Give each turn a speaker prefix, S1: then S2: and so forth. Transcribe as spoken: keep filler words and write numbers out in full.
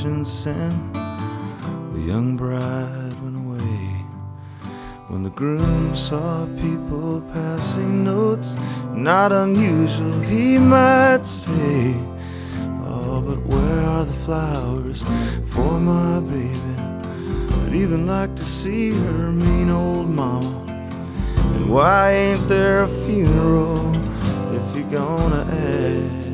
S1: kitchen sink. The young bride went away. When the groom saw people passing notes, not unusual he might say, oh, but where are the flowers for my baby? I'd even like to see her mean old mama. And why ain't there a funeral if you're gonna ask?